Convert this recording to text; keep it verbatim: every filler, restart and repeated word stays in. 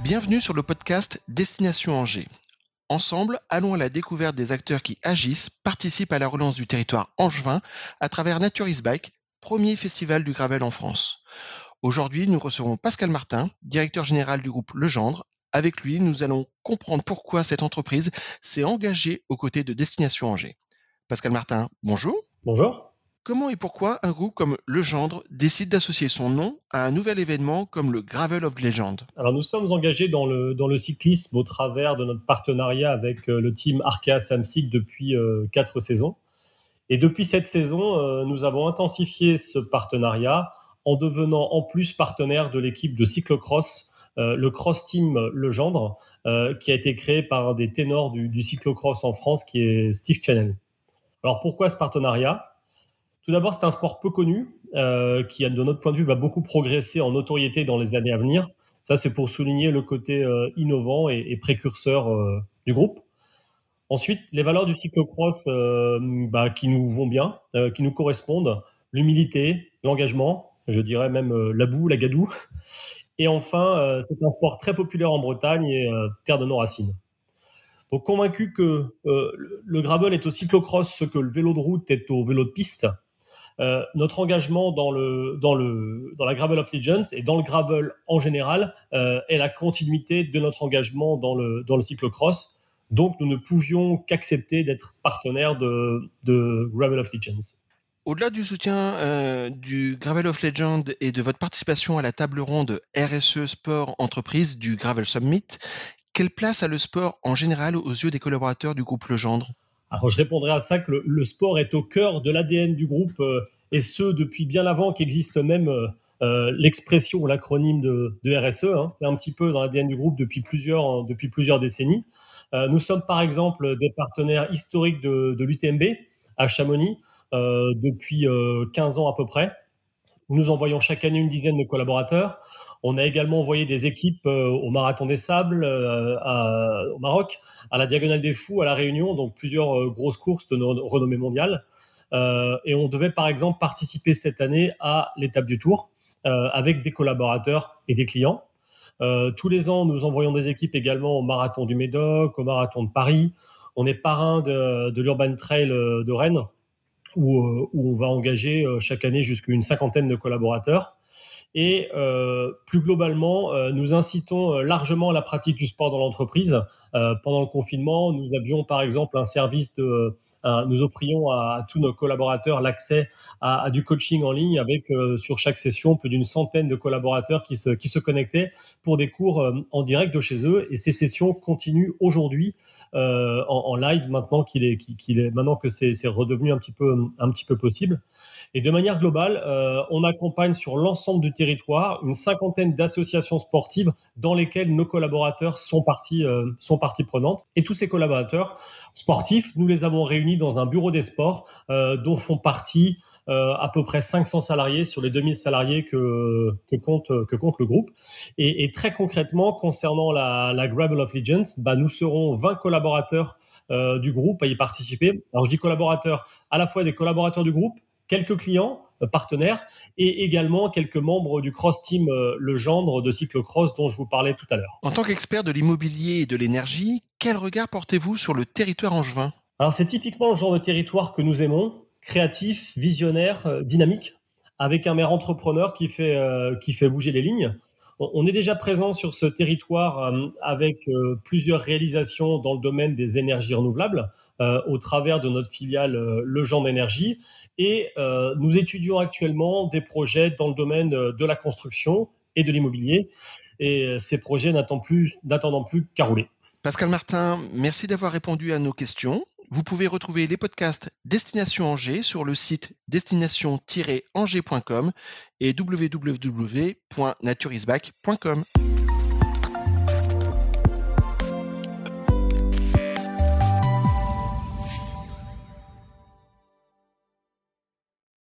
Bienvenue sur le podcast Destination Angers. Ensemble, allons à la découverte des acteurs qui agissent, participent à la relance du territoire angevin à travers Nature is Bike, premier festival du gravel en France. Aujourd'hui, nous recevons Pascal Martin, directeur général du groupe Legendre. Avec lui, nous allons comprendre pourquoi cette entreprise s'est engagée aux côtés de Destination Angers. Pascal Martin, bonjour. Bonjour. Comment et pourquoi un groupe comme Legendre décide d'associer son nom à un nouvel événement comme le Gravel of Legend? Alors nous sommes engagés dans le, dans le cyclisme au travers de notre partenariat avec euh, le team Arkea Samsic depuis euh, quatre saisons. Et depuis cette saison, euh, nous avons intensifié ce partenariat en devenant en plus partenaire de l'équipe de cyclocross, euh, le Cross Team Legendre, euh, qui a été créé par un des ténors du, du cyclocross en France, qui est Steve Channel. Alors pourquoi ce partenariat ? Tout d'abord, c'est un sport peu connu euh, qui, de notre point de vue, va beaucoup progresser en notoriété dans les années à venir. Ça, c'est pour souligner le côté euh, innovant et, et précurseur euh, du groupe. Ensuite, les valeurs du cyclocross euh, bah, qui nous vont bien, euh, qui nous correspondent, l'humilité, l'engagement, je dirais même euh, la boue, la gadoue. Et enfin, euh, c'est un sport très populaire en Bretagne et euh, terre de nos racines. Donc, convaincu que euh, le gravel est au cyclocross ce que le vélo de route est au vélo de piste, Euh, notre engagement dans, le, dans, le, dans la Gravel of Legends et dans le gravel en général euh, est la continuité de notre engagement dans le, dans le cyclocross. Donc, nous ne pouvions qu'accepter d'être partenaires de, de Gravel of Legends. Au-delà du soutien euh, du Gravel of Legend et de votre participation à la table ronde R S E Sport Entreprise du Gravel Summit, quelle place a le sport en général aux yeux des collaborateurs du groupe Legendre ? Alors, je répondrai à ça que le, le sport est au cœur de l'A D N du groupe euh, et ce, depuis bien avant qu'existe même euh, l'expression ou l'acronyme de, de R S E. Hein. C'est un petit peu dans l'A D N du groupe depuis plusieurs, depuis plusieurs décennies. Euh, nous sommes par exemple des partenaires historiques de, de l'U T M B à Chamonix euh, depuis euh, quinze ans à peu près. Nous envoyons chaque année une dizaine de collaborateurs. On a également envoyé des équipes euh, au Marathon des Sables, euh, à, au Maroc, à la Diagonale des Fous, à La Réunion, donc plusieurs euh, grosses courses de no- renommée mondiale. Euh, et on devait par exemple participer cette année à l'étape du Tour euh, avec des collaborateurs et des clients. Euh, tous les ans, nous envoyons des équipes également au Marathon du Médoc, au Marathon de Paris. On est parrain de, de l'Urban Trail de Rennes, où, euh, où on va engager euh, chaque année jusqu'à une cinquantaine de collaborateurs. Et euh, plus globalement, euh, nous incitons euh, largement à la pratique du sport dans l'entreprise. Euh, pendant le confinement, nous avions par exemple un service de, euh, nous offrions à, à tous nos collaborateurs l'accès à, à du coaching en ligne avec euh, sur chaque session plus d'une centaine de collaborateurs qui se, qui se connectaient pour des cours euh, en direct de chez eux. Et ces sessions continuent aujourd'hui euh, en, en live maintenant qu'il est, qu'il est, maintenant que c'est, c'est redevenu un petit peu, un petit peu possible. Et de manière globale, euh, on accompagne sur l'ensemble du territoire une cinquantaine d'associations sportives dans lesquelles nos collaborateurs sont partie, euh, sont partie prenante. Et tous ces collaborateurs sportifs, nous les avons réunis dans un bureau des sports euh, dont font partie euh, à peu près cinq cents salariés sur les deux mille salariés que, que, compte, que compte le groupe. Et, et très concrètement, concernant la, la Gravel of Legends, bah, nous serons vingt collaborateurs euh, du groupe à y participer. Alors je dis collaborateurs, à la fois des collaborateurs du groupe, quelques clients, euh, partenaires, et également quelques membres du Cross Team euh, Legendre de cyclocross dont je vous parlais tout à l'heure. En tant qu'expert de l'immobilier et de l'énergie, quel regard portez-vous sur le territoire angevin ? Alors c'est typiquement le genre de territoire que nous aimons, créatif, visionnaire, euh, dynamique, avec un maire entrepreneur qui fait, euh, qui fait bouger les lignes. On, on est déjà présent sur ce territoire euh, avec euh, plusieurs réalisations dans le domaine des énergies renouvelables, euh, au travers de notre filiale euh, Legendre Énergie. Et euh, nous étudions actuellement des projets dans le domaine de la construction et de l'immobilier. Et ces projets n'attendant plus, n'attendant plus qu'à rouler. Pascal Martin, merci d'avoir répondu à nos questions. Vous pouvez retrouver les podcasts Destination Angers sur le site destination tiret angers point com et w w w point naturisbac point com.